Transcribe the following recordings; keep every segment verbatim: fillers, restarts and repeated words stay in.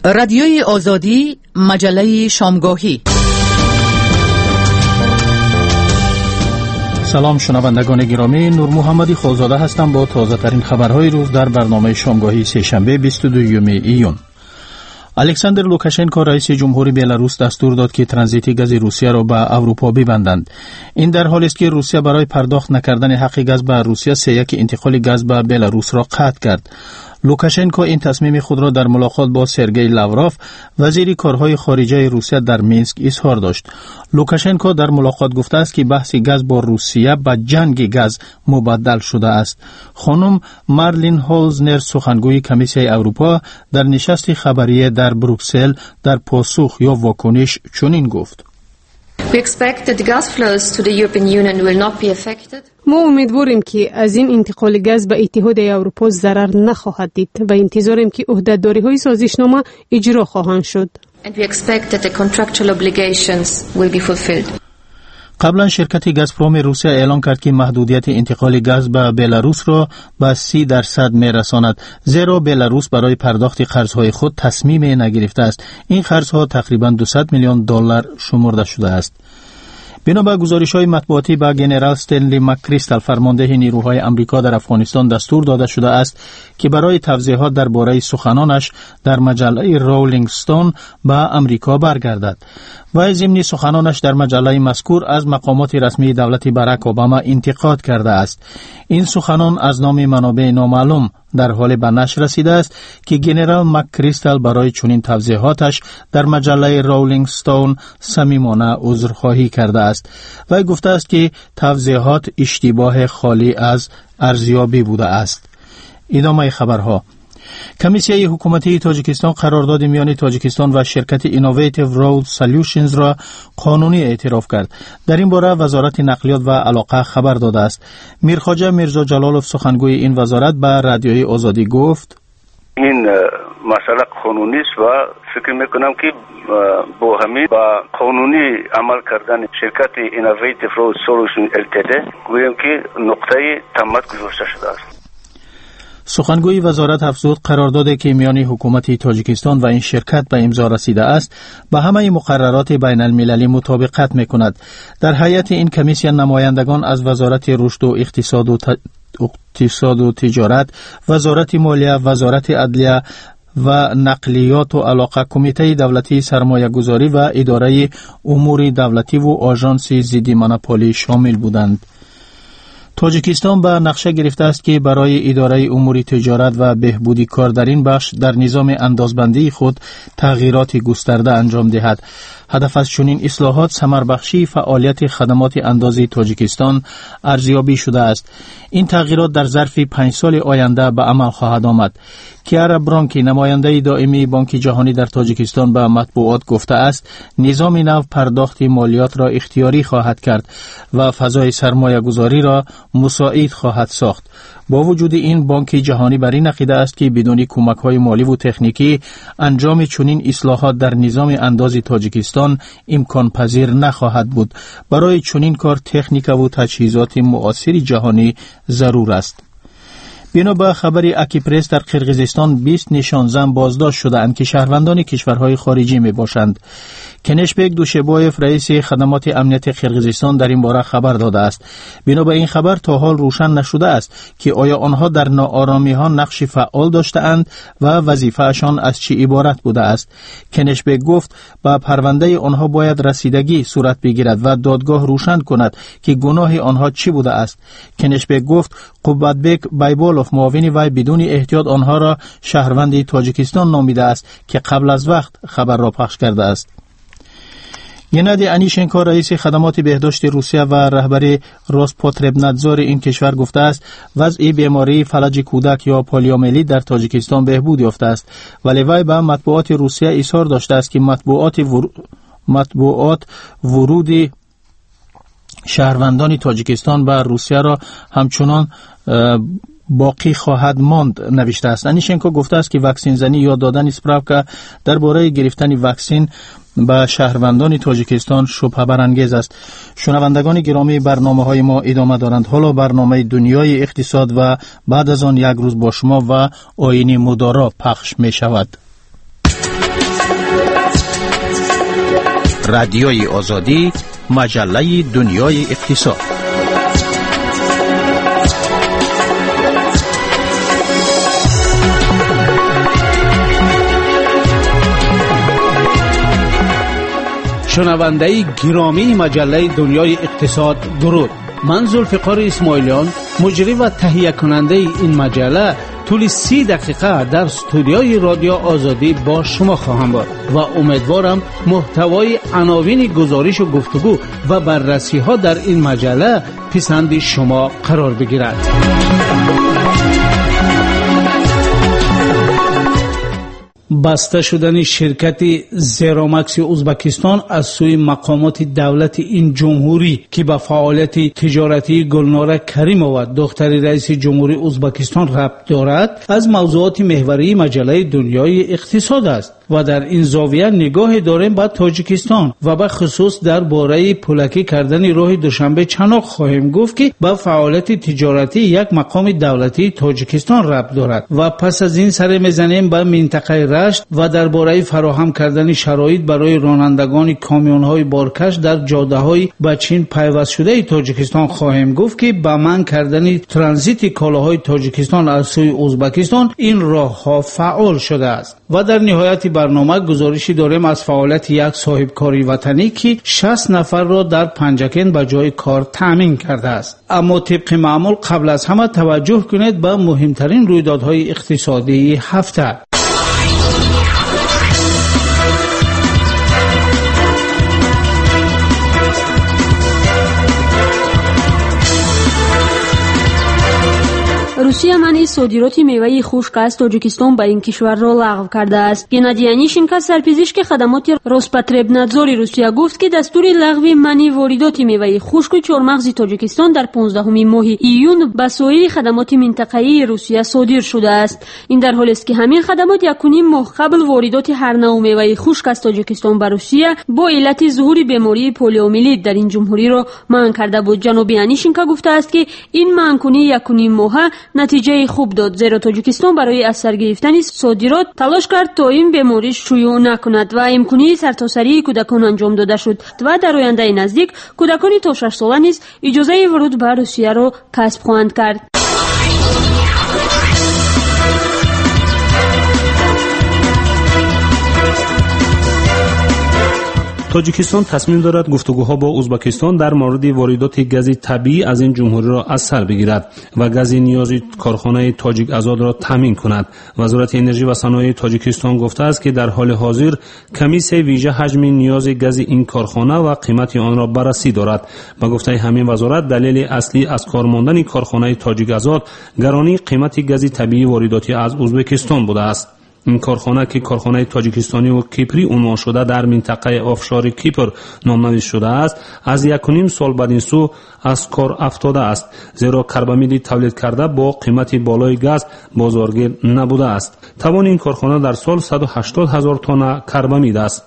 رادیوی آزادی، مجله شامگاهی. سلام شنوندگان گرامی، نور محمدی خالزاده هستم با تازه ترین خبرهای روز در برنامه شامگاهی سه‌شنبه بیست و دوم ایون. الکساندر لوکاشنکو رئیس جمهوری بلاروس دستور داد که ترانزیت گاز روسیه را به اروپا ببندند. این در حالی است که روسیه برای پرداخت نکردن حق گاز به روسیه سه یک انتقال گاز به بلاروس را قطع کرد. لوکاشنکو این تصمیم خود را در ملاقات با سرگئی لاوروف وزیر کارهای خارجه روسیه در مینسک اظهار داشت. لوکاشنکو در ملاقات گفته است که بحث گاز با روسیه به جنگ گاز مبدل شده است. خانم مارلین هولزنر سخنگوی کمیسیون اروپا در نشست خبریه در بروکسل در پاسخ یا واکنش چنین گفت: We expect that the gas flows to the European Union will not be affected. ما امیدواریم که از این انتقال گاز به اتحاد اروپا ضرر نخواهد دید و انتظاریم که عهده‌داری‌های سازشنامه اجرا خواهند شد. And we expect that the contractual obligations will be fulfilled. قبلا شرکت گازپروم روسیه اعلام کرد که محدودیت انتقال گاز به بلاروس را به سی درصد می‌رساند، زیرا بلاروس برای پرداخت قرض‌های خود تصمیم نگرفته است. این قرض‌ها تقریباً دویست میلیون دلار شمرده شده است. بنا به گزارش‌های مطبوعاتی به ژنرال استنلی مکریستال فرمانده نیروهای آمریکا در افغانستان دستور داده شده است که برای توضیحات درباره سخنانش در مجله رولینگ استون به آمریکا برگردد. و ضمن سخنانش در مجله مذکور از مقامات رسمی دولت باراک اوباما انتقاد کرده است. این سخنان از نام منابع نامعلوم در حال به نشر رسیده است که ژنرال مکریستال برای چنین توضیحاتش در مجله رولینگ استون صمیمانه عذرخواهی کرده است و گفته است که توضیحات اشتباه خالی از ارزیابی بوده است. ادامه خبرها. کمیسیون حکومتی تاجیکستان قرارداد میان تاجیکستان و شرکت اینوویتیو رود سولوشنز را قانونی اعتراف کرد. در این باره وزارت نقلیات و علاقه خبر داده است. میرخواجه میرزا جلالوف سخنگوی این وزارت به رادیوی آزادی گفت: این مسئله قانونی است و فکر میکنم که با همین با قانونی عمل کردن شرکت اینوویتیو رود سولوشن التد گویم که نقطه تمت گذاشته شده است. سخنگوی وزارت افزود قراردادی که میان حکومت تاجیکستان و این شرکت به امضا رسیده است به همه مقررات بین المللی مطابقت میکند. در هیئت این کمیسیون نمایندگان از وزارت رشد و اقتصاد و, ت... اقتصاد و تجارت، وزارت مالیه، وزارت عدلیه و نقلیات و علاقه، کمیته دولتی سرمایه گذاری و اداره امور دولتی و آژانس ضد مونوپولی شامل بودند. تاجیکستان به نقشه گرفته است که برای اداره امور تجارت و بهبودی کار در این بخش در نظام اندازبندی خود تغییرات گسترده انجام دهد. هدف از چنین اصلاحات ثمربخشی فعالیت خدمات اندازی تاجیکستان ارزیابی شده است. این تغییرات در ظرف پنج سال آینده به عمل خواهد آمد. کیارا برانکی نماینده دائمی بانک جهانی در تاجیکستان به مطبوعات گفته است نظام نو پرداخت مالیات را اختیاری خواهد کرد و فضای سرمایه گذاری را مساعد خواهد ساخت. با وجود این بانک جهانی بر این عقیده است که بدون کمک‌های مالی و تکنیکی انجام چنین اصلاحات در نظام اندازی تاجیکستان امکان پذیر نخواهد بود. برای چنین کار تکنیک و تجهیزات معاصر جهانی ضرور است. بنا به خبری اکیپرس در قرقیزستان بیست نشانزن بازداشت شده‌اند که شهروندان کشورهای خارجی می باشند. کنشبک دوشبایف رئیس خدمات امنیت قرقیزستان در این باره خبر داده است. بنا به این خبر تا حال روشن نشده است که آیا آنها در ناآرامی ها نقش فعال داشته‌اند و وظیفه‌شان از چه عبارت بوده است. کنشبک گفت با پرونده آنها باید رسیدگی صورت بگیرد و دادگاه روشن کند که گناه آنها چی بوده است. کنشبک گفت قوبتبک بایبولوف معاون وی بدون احتیاط آنها را شهروند تاجیکستان نامیده است که قبل از وقت خبر را پخش کرده است. گنادی انیشنکو رئیس خدمات بهداشت روسیه و رهبر روسپوتربنادزور این کشور گفته است وضع بیماری فلج کودک یا پولیومیلیت در تاجیکستان بهبود یافته است، ولی وی به مطبوعات روسیه اظهار داشته است که مطبوعات ور... مطبوعات ورود شهروندان تاجیکستان به روسیه را همچنان باقی خواهد ماند نوشته است. انیشنکو گفته است که واکسین زنی یا دادن اسپراوکا درباره گرفتن واکسین به شهروندان تاجیکستان شبهه برانگیز است. شنوندگان گرامی، برنامه‌های ما ادامه دارند. حالا برنامه دنیای اقتصاد و بعد از آن یک روز با شما و آیین مدارا پخش می شود. رادیوی آزادی، مجله دنیای اقتصاد. شنونده گرامی مجله دنیای اقتصاد، درود. من ذوالفقار اسماعیلیان، مجری و تهیه کننده این مجله، طول سی دقیقه در استودیوی رادیو آزادی با شما خواهم بود و امیدوارم محتوای عناوین گزارش و گفتگو و بررسی ها در این مجله پسند شما قرار بگیرد. بسته شدن شرکت زیرامکس ازبکستان از سوی مقامات دولت این جمهوری که به فعالیت تجارتی گلناره کریمووا دختر رئیس جمهوری ازبکستان ربط دارد، از موضوعات محوری مجله دنیای اقتصاد است و در این زاویه نگاه داریم به تاجیکستان و به خصوص درباره پولکی کردن راه دوشنبه چناق خواهیم گفت که به فعالیت تجارتی یک مقام دولتی تاجیکستان ربط دارد و پس از این سر میزنیم به منطقه رشت و درباره فراهم کردن شرایط برای رانندگان کامیون‌های بارکش در جاده‌های به چین پیوست شده تاجیکستان خواهیم گفت که به من کردن ترانزیت کالاهای تاجیکستان از سوی ازبکستان این راه‌ها فعال شده است. و در نهایت برنامه گزارشی داریم از فعالیت یک صاحبکاری وطنی که شصت نفر را در پنجکن به جای کار تامین کرده است. اما طبق معمول قبل از همه توجه کنید به مهمترین رویدادهای اقتصادی هفته. روسیه منع صادرات میوه خشک از تاجیکستان به این کشور را لغو کرده است. گنادی انیشینکا سرپزشک خدمات روسپاتربنادزور روسیه گفت که دستور لغو منع واردات میوه خشک و چهارمغز تاجیکستان در پانزدهم ماه ایون به سایر خدمات منطقه‌ای روسیه صادر شده است. این در حالی است که همین خدمات یک و نیم ماه قبل واردات هر نوع میوه خشک از تاجیکستان به روسیه با علت ظهور بیماری پولیومیلیت در این جمهوری را منع کرده بود. جناب انیشینکا گفته است که این منع یک و نیم ماه نتیجه خوب داد، زیرا تاجیکستان برای از سر گرفتن صادرات تلاش کرد تا این بیماری شیوع نکند و امکانی سرتاسری کودکان انجام داده شد و در آینده نزدیک کودکان تا شش ساله نیز اجازه ورود به روسیه را کسب خواهند کرد. تاجیکستان تصمیم دارد گفتگوها با ازبکستان در مورد واردات گاز طبیعی از این جمهوری را از سر بگیرد و گاز نیازی کارخانه تاجیک آزاد را تامین کند. وزارت انرژی و صنایع تاجیکستان گفته است که در حال حاضر کمیسیون ویژه حجم نیاز گاز این کارخانه و قیمت آن را بررسی دارد. با گفته همین وزارت دلیل اصلی از کار ماندن کارخانه تاجیک آزاد گرانی قیمت گاز طبیعی وارداتی از ازبکستان بوده است. این کارخانه که کارخانه تاجیکستانی و کیپری عنوان شده در منطقه آفشور کیپر نامنویس شده است، از یک و نیم سال بعد این سو از کار افتاده است، زیرا کربامید تولید کرده با قیمت بالای گاز بازارگیر نبوده است. توان این کارخانه در سال صد و هشتاد هزار تن کربامید است.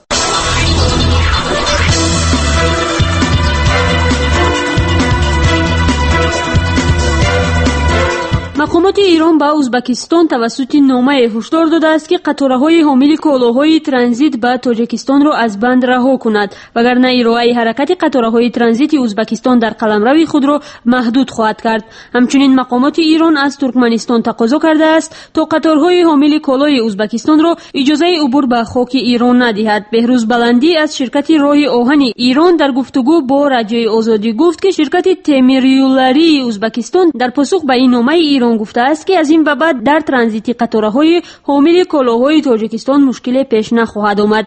مقامات ایران به ازبکستان توسط نامه هشدار داده است که قطارهای حامل کالاهای ترانزیت به تاجیکستان را از بند رها کند، وگرنه ارائه حرکت قطارهای ترانزیت ازبکستان در قلمرو خود را محدود خواهد کرد. همچنین مقامات ایران از ترکمنستان تقاضا کرده است تا قطارهای حامل کالای ازبکستان را اجازه عبور به خاک ایران ندهد. بهروز بلندی از شرکت راه آهن ایران در گفتگو با رادیوی آزادی گفت که شرکت تمیریولری ازبکستان در پاسخ به این نامه ایران گفته است که از این به بعد در ترانزیت قطارهای حامل کالاهای تاجیکستان مشکل پیش نخواهد آمد.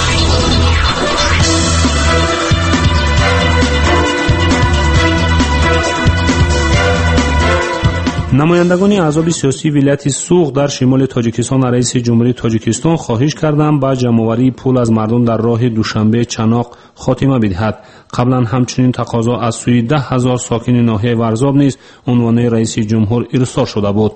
نمایندگان احزاب سیاسی ولایت سوغ در شمال تاجیکستان رئیس جمهوری تاجیکستان خواهش کردند با جمع‌آوری پول از مردم در راه دوشنبه چناق خاتمه بدهد. قبلا همچنین تقاضا از سوی ده هزار ساکن ناحیه ورزاب نیز عنوان رئیس جمهور ارسال شده بود.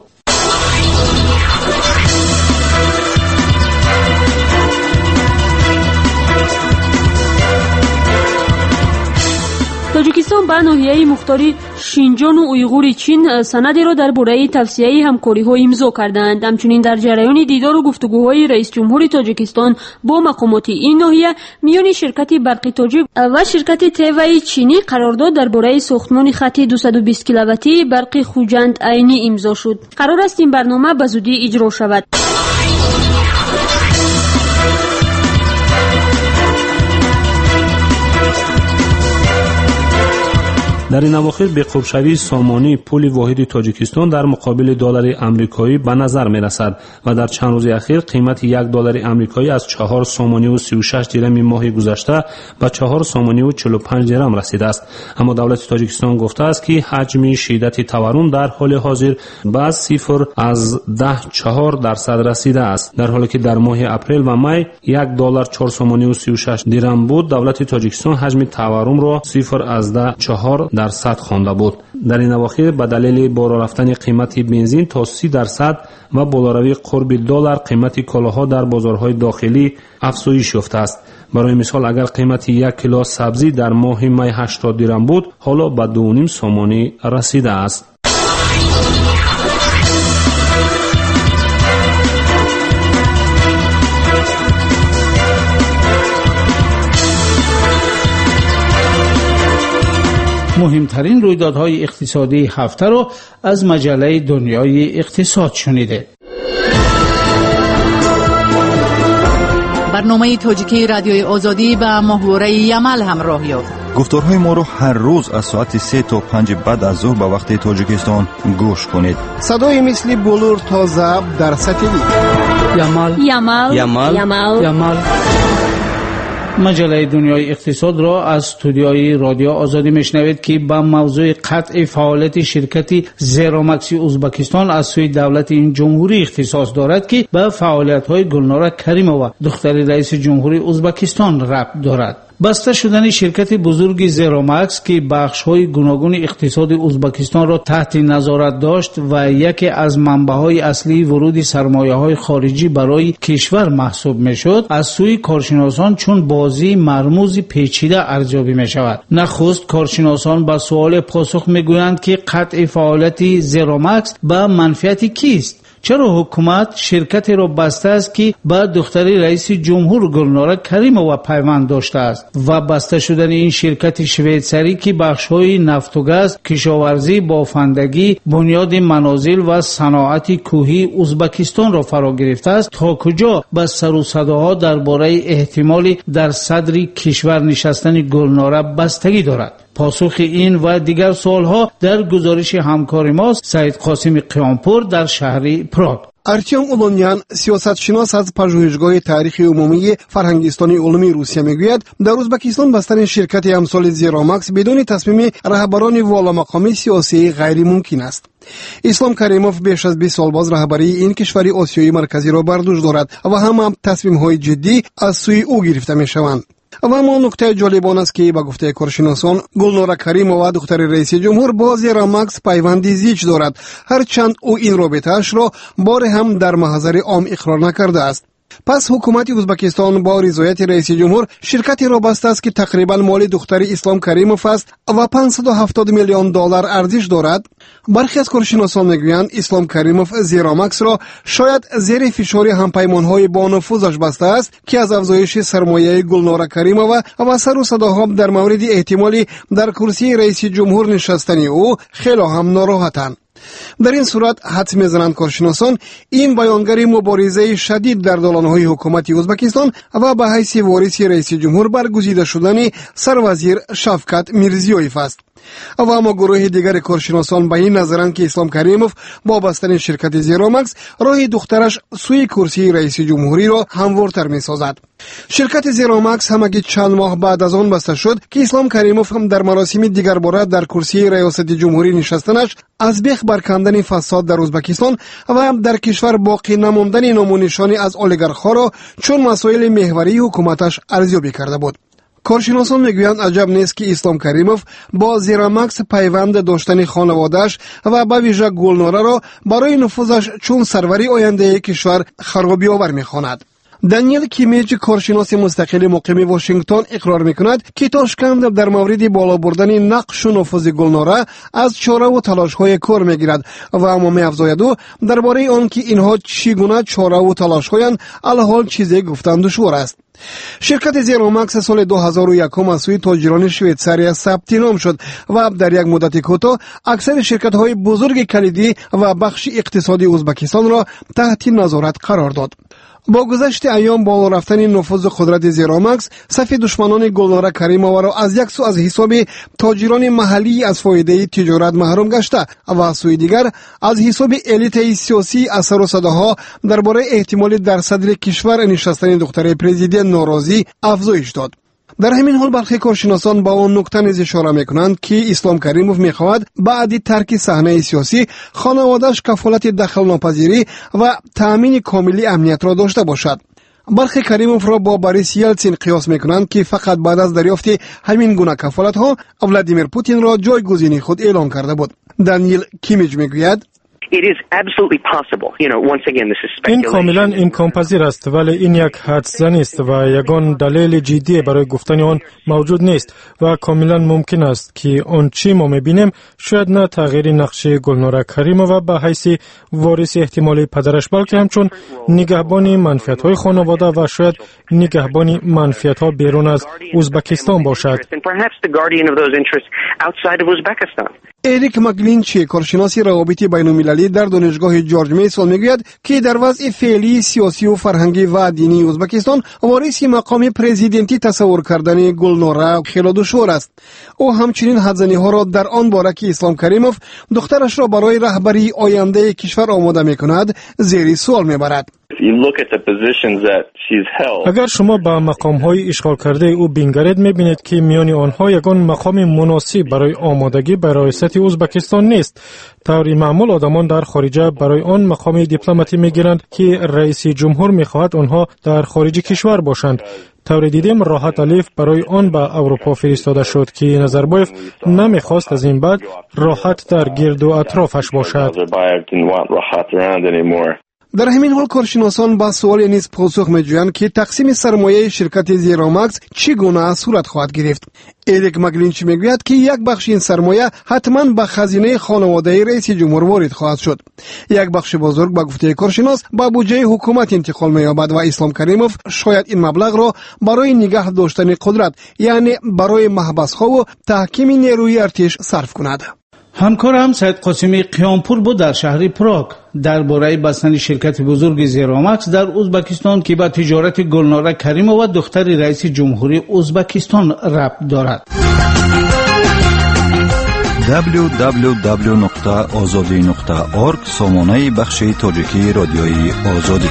تاجیکستان тоҷикистон ба ноҳияи мухтори шинҷону уйғури чин санадеро дар бораи тавсияи ҳамкориҳо имзо карданд. ҳамчунин дар ҷараёни дидору гуфтугӯҳои раисҷумҳури тоҷикистон бо мақомоти ин ноҳия миёни ширкати барқи тоҷик ва ширкати теваи чинӣ қарордод дар бораи сохтмони хатти двести бист киловаттии барқи хуҷанд айнӣ имзо шуд. қарор аст ин барнома ба зудӣ иҷро шавад. дар ин авохир беқубшавии сомонии пули воҳиди тоҷикистон дар муқобили доллари амрикоӣ ба назар мерасад ва дар чанд рӯзи ахир қимати як доллари амрикоӣ аз чаҳор сомониву сию шаш дирами моҳи гузашта ба чаҳор сомониву чӯлу панҷ дирам расидааст. аммо давлати тоҷикистон гуфтааст ки ҳаҷми шиддати таворрум дар ҳоли ҳозир ба сифр аз даҳ чаҳор дарсад расидааст. дар ҳоле ки дар моҳи апрел ва май як доллар чаҳор сомониву сию шаш дирам буд, давлати тоҷикистон ҳаҷми таворрумро сифр аз даҳ чаҳор дарсад хонда буд. дар ин авохир ба далели боло рафтани қимати бензин то си дарсад ва болоравии қурби доллар қимати колоҳо дар бозорҳои дохилӣ афзоиш ёфтааст. барои мисол, агар қимати як кило сабзӣ дар моҳи май ҳаштод дирам буд, ҳоло ба ду ним сомонӣ расидааст. مهمترین رویدادهای اقتصادی هفته رو از مجله دنیای اقتصاد شنیده. برنامه تاجیکی رادیوی آزادی به محوره یمل همراه یافت. گفتارهای ما رو هر روز از ساعت سه تا پنج بعد از ظهر به وقت تاجیکستان گوش کنید. صدای مثل بلور تا ضبط در ساتلیت. یمل یمل یمل یمل یمل مجله دنیای اقتصاد را از استودیوی رادیو آزادی میشنوید که با موضوع قطع فعالیت شرکت زیرومکس ازبکستان از سوی دولت این جمهوری اختصاص دارد که به فعالیت‌های گلنار کریمووا دختر رئیس جمهوری ازبکستان ربط دارد. بسته شدن شرکت بزرگ زیرومکس که بخش‌های گوناگون اقتصاد ازبکستان را تحت نظارت داشت و یکی از منبع‌های اصلی ورود سرمایه‌های خارجی برای کشور محسوب می‌شد، از سوی کارشناسان چون بازی مرموز پیچیده ارزیابی می‌شود. نخست کارشناسان به سوال پاسخ می‌گویند که قطع فعالیت زیرومکس به منفعت کیست؟ چرا حکومت شرکتی را بسته است که با دختر رئیس جمهور گلنار کریمووا پیوند داشته است و بسته شدن این شرکت شویتزری که بخش‌های نفت و گاز، کشاورزی، بافندگی، بنیاد منازل و صنعت کوهی ازبکستان را فرا گرفته است، تا کجا با سر و صداها درباره احتمال در صدر کشور نشستن گلنار بستگی دارد؟ پاسخ این و دیگر سوالها در گزارش همکار ما سعید قاسم قیامپور در شهر پراگ. артем улонyan сиёсатшинос аз пажӯҳишгоҳи таърихи умумии фарҳангистони улумии русия мегӯяд, дар ӯзбекистон бастани ширкати амсоли зеромакс бидуни тасмими раҳбарони воломақоми сиёсии ғайримумкин аст. ислом каримов беш аз бист сол боз раҳбарии ин кишвари осиёи марказиро бар дӯш дорад ва ҳама тасмимҳои ҷиддӣ аз сӯи ӯ гирифта мешаванд. و اما نکته جالب آن است که با گفته کارشناسان گلنار کریمووا دختر رئیس جمهور با زیرومکس پیوندی زیچ دارد، هرچند او این رابطه‌اش را بار هم در محضر عام اقرار نکرده است. پس حکومت ازبکستان با رضایت رئیس جمهور شرکتی را بسته است که تقریبا مال دختر اسلام کریموف است و پانصد و هفتاد میلیون دلار ارزش دارد. برخی از کارشناسان میگویند اسلام کریموف زیرومکس را شاید زیر فشار همپیمانهای با نفوذش بسته است که از افزایش سرمایه گلنار کریمووا و سر و صداها در مورد احتمالی در کرسی رئیس جمهور نشستن او خیلی هم ناراحتند. در این صورت حدس می‌زنند کارشناسان این بیانگر مبارزه شدید در دالان‌های حکومت ازبکستان و به حیث وارث رئیس جمهور برگزیده شدن سروزیر شفقت میرزیویف است. و اما گروه دیگر کارشناسان به این نظرند که اسلام کریموف با بستن شرکت زیرومکس راه دخترش سوی کرسی رئیس جمهوری را هموارتر می‌سازد. شرکت زیرومکس همگی چند ماه بعد از آن بسته شد که اسلام کریموف هم در مراسم دیگر باره در کرسی ریاست جمهوری نشستنش از بیخ برکندن فساد در ازبکستان و هم در کشور باقی نماندن نام و نشانی از اولیگارخ‌ها را چون مسائل محوری حکومتش ارزیابی کرده بود. کارشناسان میگویند عجب نیست که اسلام کریموف با زیرومکس پیوند داشتن خانواده‌اش و به ویژه گلناره را برای نفوذش چون سروری آینده کشور خرابی آور می‌خواند. دانیل کیمیج کارشناس مستقل مقیم واشنگتن اقرار میکند که تاشکند در مورد بالا بردن نقش و نفوذ گلناره از چاره و تلاش های کار میگیرد و اما می‌افزاید او درباره آنکه اینها چگونه چاره و تلاش هایند الحال چیزی گفتن دشوار است. شرکت زیرومکس سال دو هزار و یک از سوی تاجران شویتساریا ثبت نام شد و در یک مدت کوتاه اکثر شرکت های بزرگ کلیدی و بخش اقتصادی ازبکستان را تحت نظارت قرار داد. با گذشت ایام بالا رفتن نفوذ قدرت زیرومکس صف دشمنان گلناره کریمووا را از یک سو از حساب تاجران محلی از فایده تجارت محروم گشته و از سوی دیگر از حساب الیت سیاسی اثر و صداها درباره احتمال در صدر کشور نشستن دختر پرزیدنت ناراضی افزایش داد. در همین حال برخی کارشناسان با آن نکته نیز اشاره میکنند که اسلام کریموف میخواهد بعد ترک صحنه سیاسی خانواده‌اش کفالت دخل ناپذیری و تامین کاملی امنیت را داشته باشد. برخی کریموف را با باریس یلتسین قیاس میکنند که فقط بعد از دریافت همین گونه کفالت ها ولادیمیر پوتین را جایگزین خود اعلام کرده بود. دانیل کیمیج میگوید It is absolutely possible. You know, once again, this is speculation. این کاملا امکان پذیر است ولی این یک حدس‌زنی است و یگان دلیل جدی برای گفتن آن موجود نیست و کاملا ممکن است که آن چی ما می‌بینیم شاید نه تغییر نقش گلناره کریمووا به حیث وارث احتمالی پدرش بلکه همچون نگهبان منفعت‌های خانواده و شاید نگهبان منفعت‌ها بیرون از ازبکستان باشد. اریک مگلینچی کارشناس روابط بین‌المللی در دانشگاه جورج میسون میگوید که در وضع فعلی سیاسی و فرهنگی و دینی ازبکستان وارث مقام پرزیدنتی تصور کردن گلناره خیلی دشوار است. او همچنین حدزنی ها را در آن باره که اسلام کریموف دخترش را برای رهبری آینده کشور آماده میکند زیر سوال میبرد. اگر شما به مقام‌های اشغال کرده او بینگرید می‌بینید که میان آنها یگان مقام مناسب برای آمادگی برای ریاست ازبکستان نیست. طوری معمول آدمان در خارجه برای آن مقام دیپلماتی می‌گیرند که رئیس جمهور می‌خواهد آنها در خارج کشور باشند. طور دیدیم راحت الیف برای آن به اروپا فرستاده شد که نظربایف نمی‌خواست از این بعد راحت در گرد و اطرافش باشد. در همین حال کارشناسان با سوال نیز پاسخ می‌جویند که تقسیم سرمایه شرکت زیرومکس چگونه صورت خواهد گرفت. اریک مگلینچ میگوید که یک بخش این سرمایه حتما به خزینه خانواده رئیس جمهور وارد خواهد شد. یک بخش بزرگ به گفته کارشناس به بودجه حکومت انتقال می‌یابد و اسلام کریموف شاید این مبلغ را برای نگاه داشتن قدرت یعنی برای محبس‌ها و تحکیم نیروی ارتش صرف کند. همکارم سید قاسمی قیامپور بود در شهر پراگ درباره بستن شرکت بزرگ زیرومکس در ازبکستان که به تجارت گلناره کریمووا دختر رئیس جمهوری ازبکستان ربط دارد. دبلیو دبلیو دبلیو نقطه آزادی نقطه اورگ سامانه بخش تاجیکی رادیوی آزادی.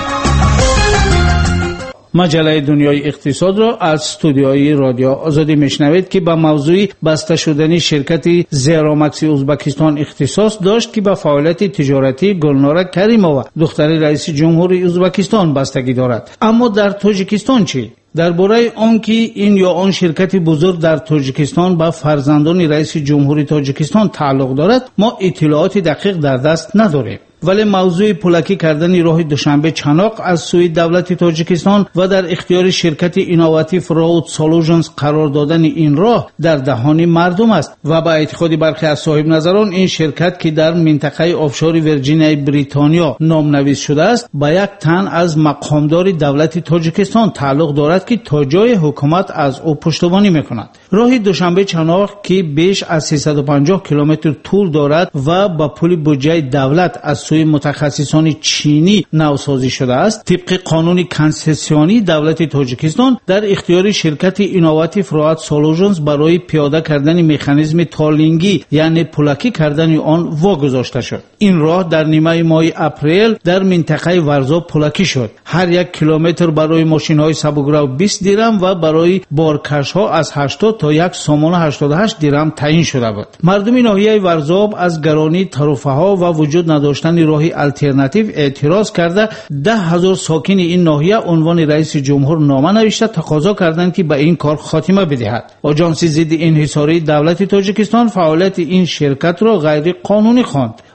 مجله دنیای اقتصاد را از استودیوی رادیو آزادی میشنوید که به موضوع بسته شدن شرکت زیرومکس ازبکستان اختصاص داشت که به فعالیت تجارتی گلناره کریمووا دختر رئیس جمهوری ازبکستان بستگی دارد. اما در تاجیکستان چی؟ درباره آنکه این یا آن شرکت بزرگ در تاجیکستان با فرزندان رئیس جمهوری تاجیکستان تعلق دارد ما اطلاعات دقیق در دست نداریم. ولی موضوع پولکی کردن راه دوشنبه چناق از سوی دولت تاجیکستان و در اختیار شرکت اینوواتیو راوت سولوشنز قرار دادن این راه در دهان مردم است و با اعتقاد برخی از صاحب نظران این شرکت که در منطقه آفشور ویرجینیای بریتانیا نامنویس شده است با یک تن از مقامدار دولت تاجیکستان تعلق دارد که تا جای حکومت از او پشتیبانی میکند. راه دوشنبه چناق که بیش از سیصد و پنجاه کیلومتر طول دارد و با پول بودجه دولت از سوی متخصصان چینی نوسازی شده است طبق قانون کنسسیونی دولت تاجیکستان در اختیار شرکت اینوواتیو راوت سولوشنز برای پیاده کردن مکانیزم تالینگی یعنی پولکی کردن آن واگذاشته شد. این راه در نیمه ماه اپریل در منطقه ورزا پولکی شد. هر یک کیلومتر برای ماشین‌های سبکرو بیست درم و برای بارکش‌ها از هشتاد تا یک سوم هشتاد و هشت درم تعیین شده بود. مردم ناحیه ورزاب از گرانی طرفه‌ها و وجود نداشتن راه الटरनेटिव اعتراض کرده ده هزار ساکن این ناحیه عنوان رئیس جمهور نامه نوشته تقاضا کردند که به این کار خاتمه بدهد. آژانس ضد انحصاری دولت تاجیکستان فعالیت این شرکت را غیر قانونی خواند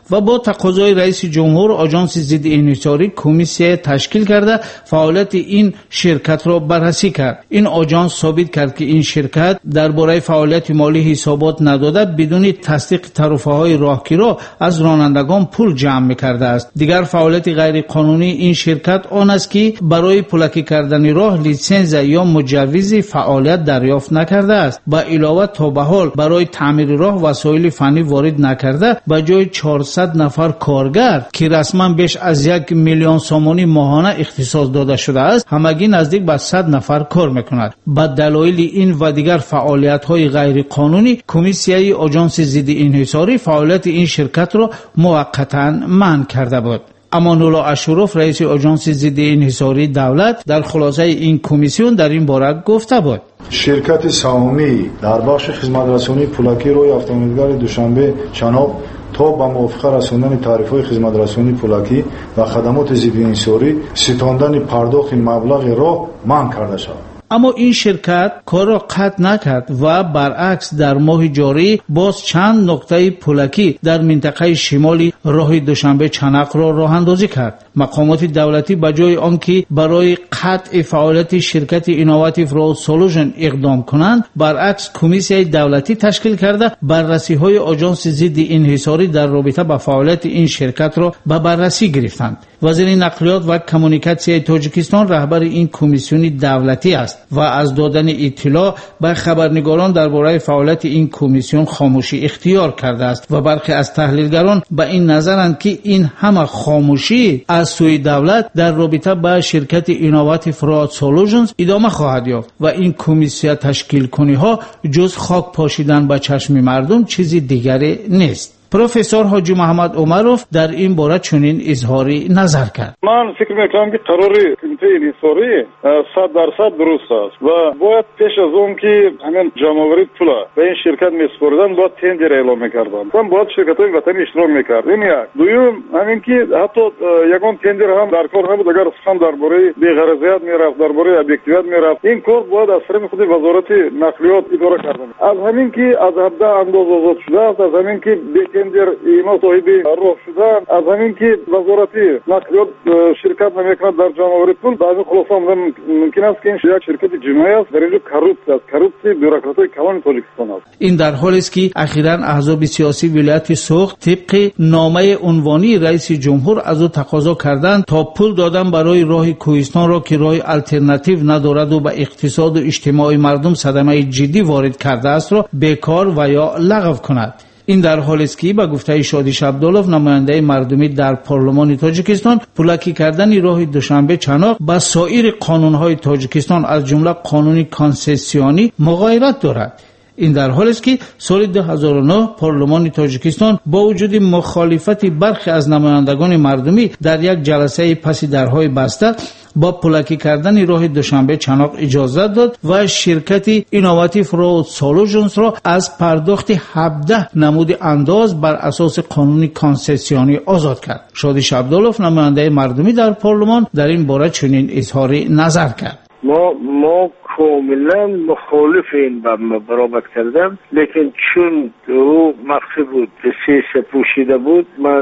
و با تقاضای رئیس جمهور آژانس ضد انحصاری کمیسیه تشکیل کرده فعالیت این شرکت را بررسی کرد. این آژانس ثابت کرد که این شرکت درباره فعالیت مالی حسابات نداده بدون تصدیق طرفهای راهگیری از رانندگان پول جمع می‌کرده است. دیگر فعالیت غیر قانونی این شرکت آن است که برای پلکی کردن راه لیسنس یا مجوز فعالیت دریافت نکرده است. با علاوه تا به حال برای تعمیر راه وسایل فنی وارد نکرده به جای چهارصد نفر کارگر که رسما بیش از یک میلیون سومانی ماهانه اختصاص داده شده است همگی نزدیک به صد نفر کار می‌کنند. با دلایل این و دیگر فعالیت‌های غیر قانونی کمیسیه آژانس ضد انحصاری فعالیت این شرکت را موقتا منع کرده بود. امان الله اشرف رئیس آژانس ضد انحصاری دولت در خلاصه این کمیسیون در این باره گفته بود: شرکت سهامی در بخش خدمترسانی پولکی روی автомобилгар دوشنبه چناب تا به موافقه رساندن تعرفه‌های خدمترسانی پولکی و خدمات ضد انحصاری ستاندن پرداخت مبلغ را منع کرده شد. اما این شرکت کار را قطع نکرد و برعکس در ماه جاری باز چند نقطه پولکی در منطقه شمالی راه دوشنبه چنق را راه اندازی کرد. مقامات دولتی به جای آنکه برای قطع فعالیت شرکت اینوواتیو رود سولوشن اقدام کنند برعکس کمیسیه دولتی تشکیل کرده بررسی های آژانس ضد انحصاری در رابطه با فعالیت این شرکت را به بررسی گرفتند. وزیر نقلیات و کمونیکاسیون تاجیکستان رهبر این کمیسیون دولتی است و از دادن اطلاع به خبرنگاران درباره فعالیت این کمیسیون خاموشی اختیار کرده است و برخی از تحلیلگران به این نظرند که این همه خاموشی از سوی دولت در رابطه با شرکت اینوواتیو رود سولوشنز ادامه خواهد یافت و این کمیسیون تشکیل کنی ها جز خاک پاشیدن به چشم مردم چیزی دیگری نیست. پروفسور حاجی محمد عمروف در این باره چنین اظهاری نظر کرد: من فکر میکنم که قراری کمیته انحصاری صد درصد درست است و باید پیش از اون که همین جمع‌آوری پول به این شرکت میسپردن باید تندر اعلام میکردن. هم باید شرکت‌های وطنی اشتراک میکرد. این یک. دوم همین که حتی یگان تندر هم در کار نبود اگر سخن درباره بی‌غرضیت میرفت درباره ابجکتیویت میرفت این کار باید از طرف خود وزارت نقلیات اداره کردن. از همین که از حد انداز آزاد شده است از همین که تندر اینا صاحب راه شدن از همین که وزارتی نقلیات شرکت نمیکند در جمع‌آوری پول بعضی خلاصه ممکن است که این شرکت جنایی است در اینجا کاروپت است کاروپسی بیوروکرات‌های کلان تاجیکستان است. این در حالی است که اخیراً احزاب سیاسی ولایت سوخت طبق نامه عنوانی رئیس جمهور از او تقاضا کردند تا پول دادن برای راه کوهستان را که راه الटरनेटिव ندارد و به اقتصاد و اجتماع مردم صدمه جدی وارد کرده است را بیکار و یا لغو کند. این در حالی است که با گفته شادیش عبدالله نماینده مردمی در پارلمان تاجیکستان پولکی کردن راه دوشنبه چناق با سایر قانون‌های تاجیکستان از جمله قانون کانسسیونی مغایرت دارد. این در حالی است که سال دو هزار و نه پارلمان تاجیکستان با وجود مخالفت برخی از نمایندگان مردمی در یک جلسه پس درهای بسته با پولکی کردن راه دوشنبه چناق اجازه داد و شرکت اینوواتیو رود سولوشنز را از پرداخت هفده نمود انداز بر اساس قانون کانسسیونی آزاد کرد. شادیش عبدالله نماینده مردمی در پارلمان در این باره چنین اظهاری نظر کرد: ما ما کاملا مخالف این برآمد کردم لیکن چون او مخفی بود سیاست پوشیده بود من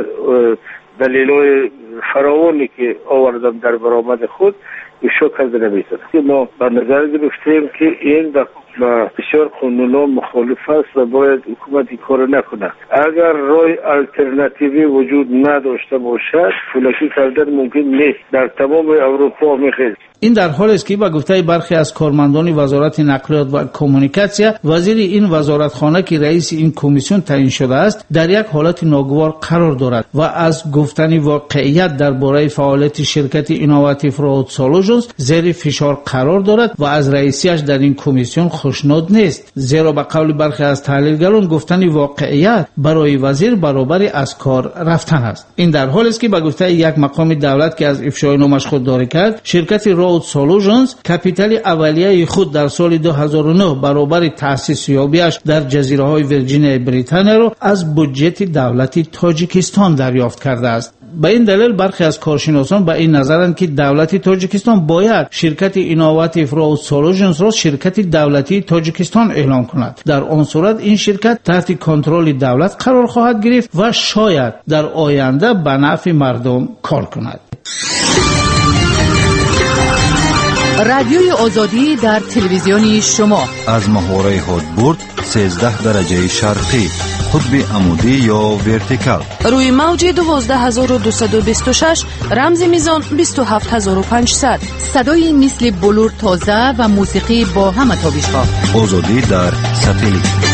دلیل‌های فراوانی که آوردم در برآمد خود ایشو کرده نمی‌تونم. ما به نظر گرفتیم که این بسیار قانونا مخالف است و باید حکومت این کار نکنه. اگر راه الटरनेटिव وجود نداشته باشد پولکی کردن ممکن نیست. در تمام اروپا میخواهد. این در حالی است که با گفته برخی از کارمندان وزارت نقلیات و کمونیکاسیون وزیر این وزارتخانه که رئیس این کمیسیون تعیین شده است در یک حالت ناگوار قرار دارد و از گفتن واقعیت درباره فعالیت شرکت اینوواتیو رود سولوشنز زیر فشار قرار دارد و از رئیسیش در این کمیسیون خوشنود نیست، زیرا به قول برخی از تحلیلگران گفتن واقعیت برای وزیر برابر از کار رفتن است. این در حالی است که به گفته یک مقام دولت که از افشای نامش خودداری کرد شرکت رود سولوشنز کپیتال اولیه خود در سال دو هزار و نه برابر تأسیس یابیش در جزیره های ویرجین بریتانیا را از بودجه دولتی تاجیکستان دریافت کرده است. به این دلیل برخی از کارشناسان به این نظرند که دولت تاجیکستان باید شرکت اینوواتیو راو سولوشنز را شرکت دولتی تاجیکستان اعلام کند. در آن صورت این شرکت تحت کنترل دولت قرار خواهد گرفت و شاید در آینده به نفع مردم کار کند. رادیوی آزادی در تلویزیونی شما از محوره هادبورد سیزده درجه شرقی، قطب عمودی یا ورتیکال، روی موج دوازده هزار و دویست و بیست و شش، رمز میزان بیست و هفت هزار و پانصد. صدای مثل بلور تازه و موسیقی با همه تابش‌ها. آزادی در ساتلیت.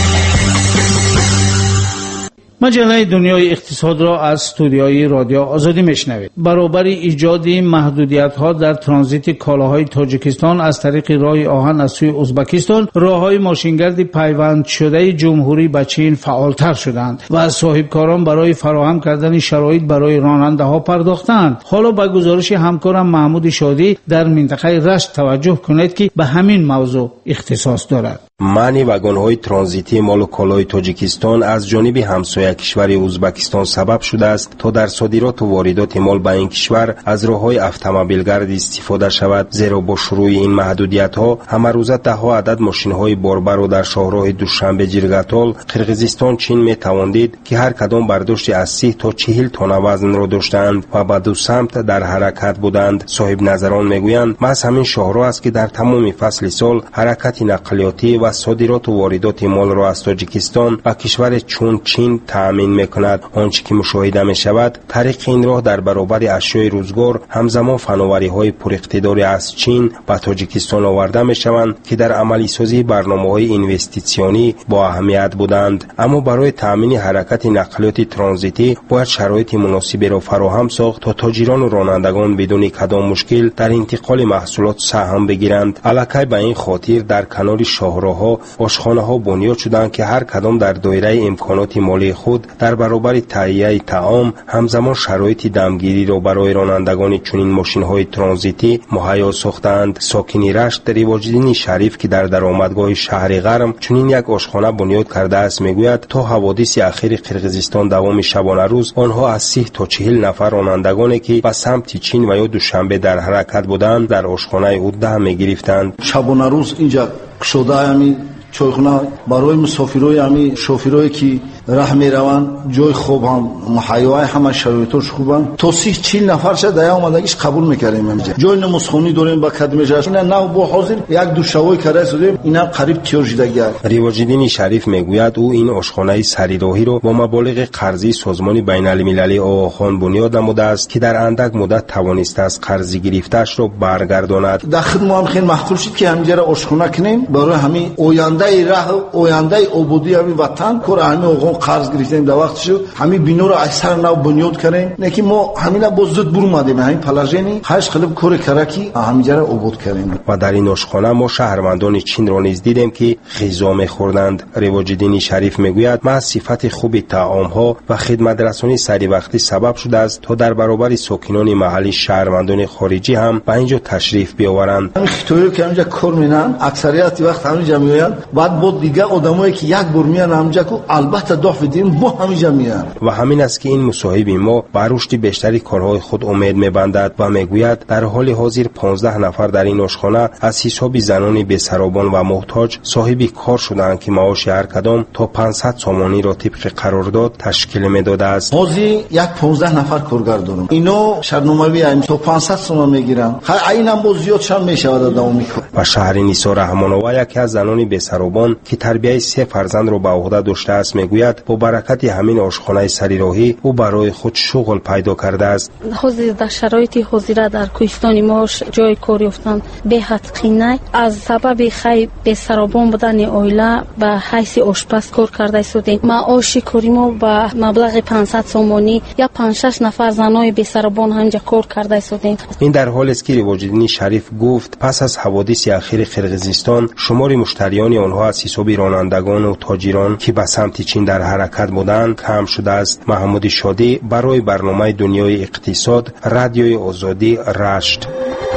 مجله دنیای اقتصاد را از استودیوی رادیو آزادی میشنوید. برابر ایجاد محدودیت‌ها در ترانزیت کالاهای تاجیکستان از طریق راه آهن از سوی ازبکستان، راه‌های ماشینگرد پیوند شده جمهوری به چین فعالتر شدند و صاحبکاران برای فراهم کردن شرایط برای راننده‌ها پرداختند. حالا به گزارش همکارم محمود شادی در منطقه رشت توجه کنید که به همین موضوع اختصاص دارد. منع واگن‌های ترانزیتی مال و کالای تاجیکستان از جانب همسایه کشور ازبکستان سبب شده است تا در صادرات و واردات مال به این کشور از راه‌های اتومبیلگرد استفاده شود، زیرا با شروع این محدودیت‌ها همه روزه ده‌ها عدد ماشین‌های باربر و در شهرهای دوشنبه جیرگاتال قرقیزستان چین می‌تواندید که هر کدام برداشت از سی تا چهل تن وزن را داشتند و به دو سمت در حرکت بودند. صاحب نظران می‌گویند محض همین شهرها است که در تمام فصل سال حرکت نقلیاتی و صادرات و واردات مال را از تاجیکستان و کشور چون چین تأمین میکند. آنچه که مشاهده می شود طریق این راه در برابر اشیاء روزگار همزمان فناوری های پر اقتداری از چین به تاجیکستان آورده می شوند که در عملی سازی برنامه های اینوستیسیونی با اهمیت بودند، اما برای تأمین حرکت نقلیات ترانزیتی باید شرایط مناسبی را فراهم ساخت تا تاجران و رانندگان بدون کدام مشکل در انتقال محصولات سهم بگیرند. الکی به این خاطر در کنار شاهراه‌ها آشخانه‌ها بنیاد شدند که هر کدام در دایره امکانات مالی خود در برابر تهیه طعام همزمان شرایط دمگیری را برای رانندگان چنین ماشین‌های ترانزیتی مهیا ساختند. ساکنی رشت رواج‌الدین شریف که در درآمدگاه شهر غرم چنین یک آشخانه بنیاد کرده است میگوید تا حوادث اخیر قرقیزستان دوام شبانه روز آنها از سی تا چهل نفر رانندگانی که به سمت چین و یا دوشنبه در حرکت بودند در آشخانه او ده می‌گرفتند. شبانه روز اینجا شده همین چایخونه برای مسافرای همین شوفرایی که راه میروند جای خوب هم مهیای همه شرایطش خوبن تا سی چهل نفر شد در اومدگیش قبول میکردیم. اینجا جای نمازخوانی داریم با کدمجاش نه نه با حاضر یک دو شوای کرده شدیم اینا قریب تیار شدگی. رواج‌الدین شریف میگوید او این آشخانه سریراهی رو با مبالغ قرضی سازمان بین المللی آخوان بنیاد نموده است که در اندک مدت توانسته است قرضی گرفته‌اش رو برگرداند. در خدمت هم خیلی مخصوص شد که همینجا آشخانه کنیم برای همین آینده راه آینده آبادی همین وطن کار همین قرض گرفتیم در وقت شد همین بنا رو اکثر نو بنیاد کردیم نه که ما همینا با زود برو اومدیم همین پلاژنی هشت خلب کار کرکی همینجا رو آباد کردیم. و در این آشخانه ما شهروندان چین را نیز دیدیم که غذا می‌خوردند. رواج‌الدین شریف میگوید ما صفت خوب طعام ها و خدمت رسانی سری وقتی سبب شده است تا در برابر ساکنان محلی شهروندان خارجی هم به اینجا تشریف بیاورند. همین خطایی که اینجا کار می‌کنن اکثریت وقت همینجا میآیند بعد با دیگه آدمایی که یک بار میان همینجا کو البته دافدین با همینجا میان. و همین است که این مصاحب ما بر رشد بیشتری کارهای خود امید می‌بندد و میگوید در حال حاضر پانزده نفر در این آشخانه از حساب زنان بی‌سرابان و محتاج صاحب کار شدند که معاش هر کدام تا پانصد سامانی را طبق قرارداد تشکیل میداده است. حاضر یک پانزده نفر کارگر دارم. اینا شرنامه‌ای هم تا پانصد سوم میگیرن. اینم با زیاد شان میشود دوام میکنه. و شهر نیسا رحمان‌آور یکی از زنان بی‌سرابان که تربیت سه فرزند را به عهده داشته است میگوید با برکت همین آشخانه سریراهی او برای خود شغل پیدا کرده است. حاضر در شرایط حاضر در کوهستان ما جای کار یافتن به حد قینه از سبب خیلی بی‌سرابان بودن اویلا به حیث آشپز کار کرده شدیم. معاش کاری ما با مبلغ پانصد سومانی یا پنج شش نفر زنای بی‌سرابان همینجا کار کرده شدیم. این در حالی است که رواج‌الدین شریف گفت پس از حوادث اخیر قرقیزستان شمار مشتریان آنها از حساب رانندگان و تاجران که به سمت چین در حرکت بودند کم شده است. محمود شادی برای برنامه دنیای اقتصاد رادیوی آزادی رشت.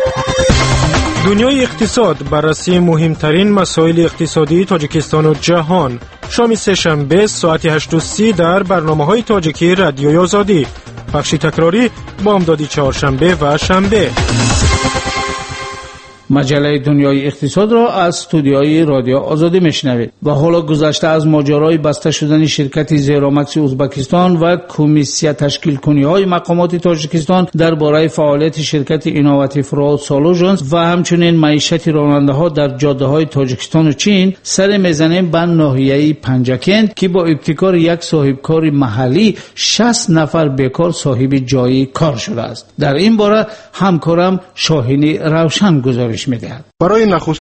دنیای اقتصاد بررسی مهمترین مسائل اقتصادی تاجیکستان و جهان. شام سه شنبه ساعت هشت و سی در برنامه‌های تاجیکی رادیوی آزادی. پخش تکراری بامدادی چهارشنبه و شنبه. مجله دنیای اقتصاد را از استودیوی رادیو آزادی میشنوید. و حالا گذشته از ماجرای بسته شدن شرکت زیرامکس ازبکستان و کمیسیون تشکیل کنی های مقامات تاجیکستان درباره فعالیت شرکت اینوواتیو رود سولوشنز و همچنین معیشت راننده ها در جاده های تاجیکستان و چین سر میزنیم به ناحیه پنجکند که با ابتکار یک صاحب کار محلی شصت نفر بیکار صاحب جای کار شده است. در این باره همکارم شاهینی روشن گزارش می‌دهد. برای نخست